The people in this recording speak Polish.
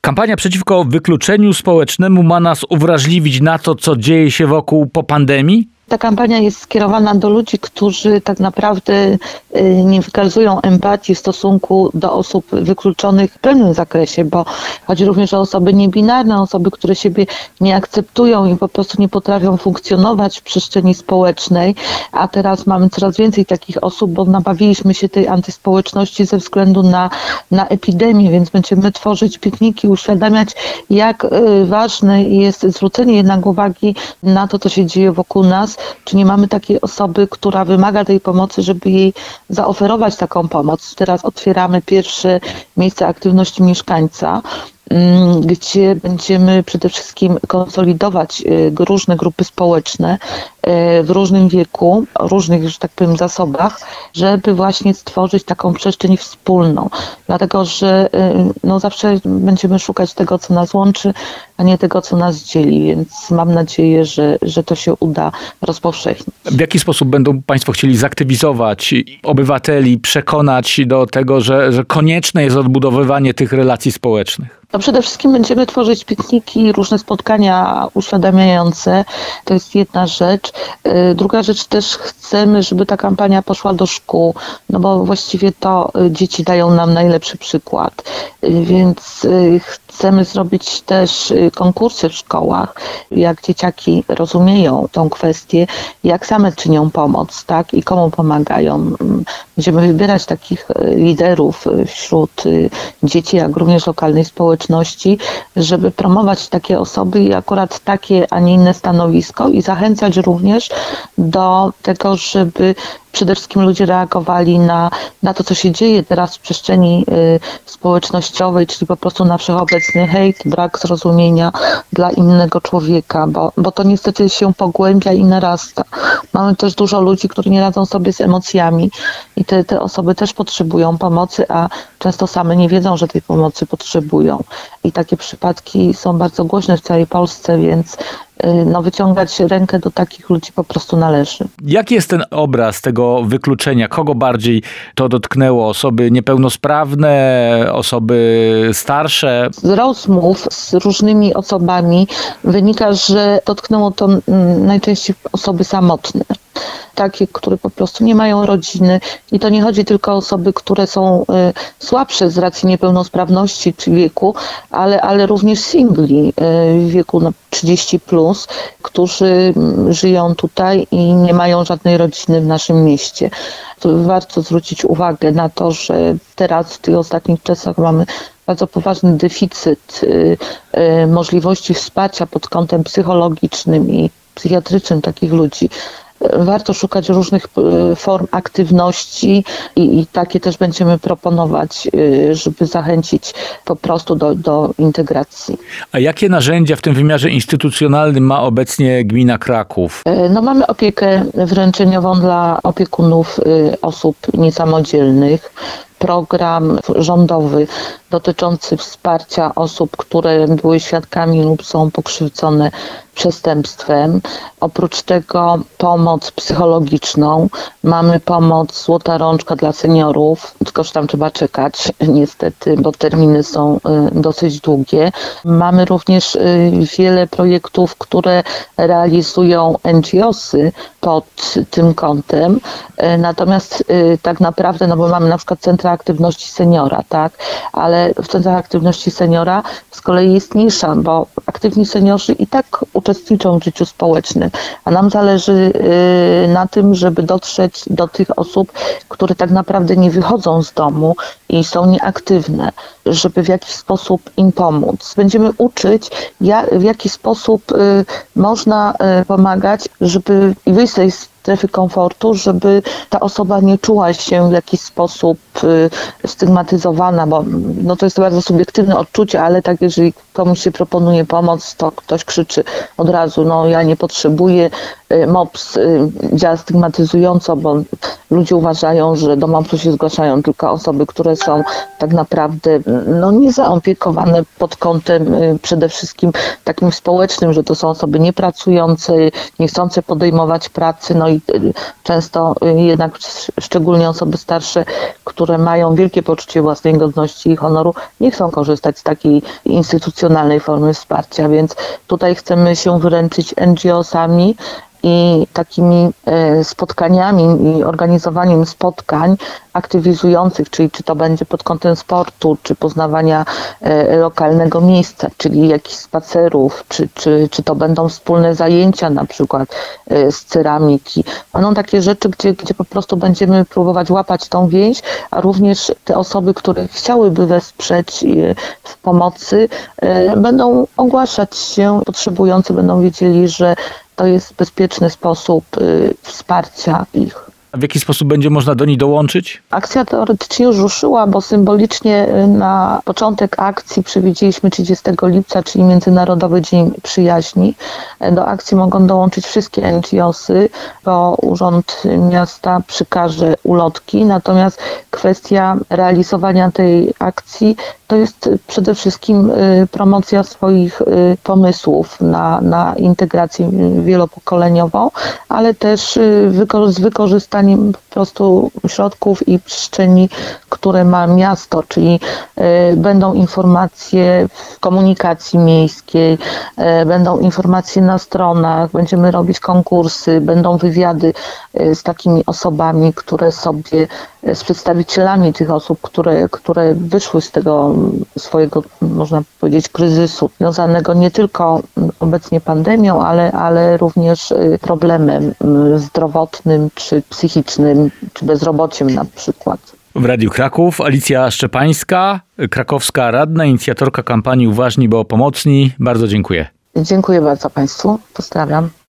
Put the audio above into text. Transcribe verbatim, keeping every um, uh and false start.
Kampania przeciwko wykluczeniu społecznemu ma nas uwrażliwić na to, co dzieje się wokół po pandemii? Ta kampania jest skierowana do ludzi, którzy tak naprawdę nie wykazują empatii w stosunku do osób wykluczonych w pełnym zakresie, bo chodzi również o osoby niebinarne, osoby, które siebie nie akceptują i po prostu nie potrafią funkcjonować w przestrzeni społecznej, a teraz mamy coraz więcej takich osób, bo nabawiliśmy się tej antyspołeczności ze względu na, na epidemię, więc będziemy tworzyć pikniki, uświadamiać, jak ważne jest zwrócenie jednak uwagi na to, co się dzieje wokół nas, czy nie mamy takiej osoby, która wymaga tej pomocy, żeby jej zaoferować taką pomoc. Teraz otwieramy pierwsze miejsce aktywności mieszkańca, gdzie będziemy przede wszystkim konsolidować różne grupy społeczne w różnym wieku, o różnych, że tak powiem, zasobach, żeby właśnie stworzyć taką przestrzeń wspólną. Dlatego, że no, zawsze będziemy szukać tego, co nas łączy, a nie tego, co nas dzieli, więc mam nadzieję, że, że to się uda rozpowszechnić. W jaki sposób będą Państwo chcieli zaktywizować obywateli, przekonać do tego, że, że konieczne jest odbudowywanie tych relacji społecznych? No przede wszystkim będziemy tworzyć pikniki, różne spotkania uświadamiające. To jest jedna rzecz. Druga rzecz, też chcemy, żeby ta kampania poszła do szkół, no bo właściwie to dzieci dają nam najlepszy przykład. Więc chcemy zrobić też konkursy w szkołach, jak dzieciaki rozumieją tą kwestię, jak same czynią pomoc, tak, i komu pomagają. Będziemy wybierać takich liderów wśród dzieci, jak również lokalnej społeczności, żeby promować takie osoby i akurat takie, a nie inne stanowisko i zachęcać również do tego, żeby przede wszystkim ludzie reagowali na, na to, co się dzieje teraz w przestrzeni y, społecznościowej, czyli po prostu na wszechobecny hejt, brak zrozumienia dla innego człowieka, bo, bo to niestety się pogłębia i narasta. Mamy też dużo ludzi, którzy nie radzą sobie z emocjami i te, te osoby też potrzebują pomocy, a często same nie wiedzą, że tej pomocy potrzebują. I takie przypadki są bardzo głośne w całej Polsce, więc no, wyciągać rękę do takich ludzi po prostu należy. Jaki jest ten obraz tego wykluczenia? Kogo bardziej to dotknęło? Osoby niepełnosprawne, osoby starsze? Z rozmów z różnymi osobami wynika, że dotknęło to najczęściej osoby samotne. Takie, które po prostu nie mają rodziny. I to nie chodzi tylko o osoby, które są y, słabsze z racji niepełnosprawności czy wieku, ale, ale również singli y, w wieku no, trzydzieści plus, którzy y, żyją tutaj i nie mają żadnej rodziny w naszym mieście. To warto zwrócić uwagę na to, że teraz w tych ostatnich czasach mamy bardzo poważny deficyt y, y, możliwości wsparcia pod kątem psychologicznym i psychiatrycznym takich ludzi. Warto szukać różnych form aktywności i, i takie też będziemy proponować, żeby zachęcić po prostu do, do integracji. A jakie narzędzia w tym wymiarze instytucjonalnym ma obecnie gmina Kraków? No, mamy opiekę wręczeniową dla opiekunów osób niesamodzielnych. Program rządowy dotyczący wsparcia osób, które były świadkami lub są pokrzywdzone przestępstwem. Oprócz tego pomoc psychologiczną. Mamy pomoc Złota Rączka dla seniorów, tylko że tam trzeba czekać niestety, bo terminy są dosyć długie. Mamy również wiele projektów, które realizują en dżi osy pod tym kątem. Natomiast tak naprawdę, no bo mamy na przykład Centra Aktywności Seniora, tak, ale w Centrach Aktywności Seniora z kolei jest nisza, bo aktywni seniorzy i tak uczestniczą w życiu społecznym, a nam zależy na tym, żeby dotrzeć do tych osób, które tak naprawdę nie wychodzą z domu i są nieaktywne, żeby w jakiś sposób im pomóc. Będziemy uczyć, jak, w jaki sposób można pomagać, żeby i wyjść z tej strefy komfortu, żeby ta osoba nie czuła się w jakiś sposób stygmatyzowana, bo no to jest bardzo subiektywne odczucie, ale tak, jeżeli komuś się proponuje pomoc, to ktoś krzyczy od razu, no ja nie potrzebuję. MOPS działa stygmatyzująco, bo ludzie uważają, że do MOPS-u się zgłaszają tylko osoby, które są tak naprawdę no, niezaopiekowane pod kątem przede wszystkim takim społecznym, że to są osoby niepracujące, nie chcące podejmować pracy, no i często jednak szczególnie osoby starsze, które mają wielkie poczucie własnej godności i honoru, nie chcą korzystać z takiej instytucjonalnej formy wsparcia, więc tutaj chcemy się wyręczyć en dżi osami i takimi spotkaniami i organizowaniem spotkań aktywizujących, czyli czy to będzie pod kątem sportu, czy poznawania lokalnego miejsca, czyli jakichś spacerów, czy, czy, czy to będą wspólne zajęcia na przykład z ceramiki. Będą takie rzeczy, gdzie, gdzie po prostu będziemy próbować łapać tą więź, a również te osoby, które chciałyby wesprzeć w pomocy, będą ogłaszać się, potrzebujący będą wiedzieli, że to jest bezpieczny sposób y, wsparcia ich. A w jaki sposób będzie można do niej dołączyć? Akcja teoretycznie już ruszyła, bo symbolicznie na początek akcji przewidzieliśmy trzydziestego lipca, czyli Międzynarodowy Dzień Przyjaźni. Do akcji mogą dołączyć wszystkie en dżi osy, bo Urząd Miasta przykaże ulotki, natomiast kwestia realizowania tej akcji to jest przede wszystkim promocja swoich pomysłów na, na integrację wielopokoleniową, ale też z wykorzystaniem po prostu środków i przestrzeni, które ma miasto, czyli będą informacje w komunikacji miejskiej, będą informacje na stronach, będziemy robić konkursy, będą wywiady z takimi osobami, które sobie, z przedstawicielami tych osób, które, które wyszły z tego swojego, można powiedzieć, kryzysu, związanego nie tylko obecnie pandemią, ale, ale również problemem zdrowotnym, czy psychicznym, czy bezrobociem na przykład. W Radiu Kraków Alicja Szczepańska, krakowska radna, inicjatorka kampanii Uważni, bo pomocni. Bardzo dziękuję. Dziękuję bardzo Państwu. Pozdrawiam.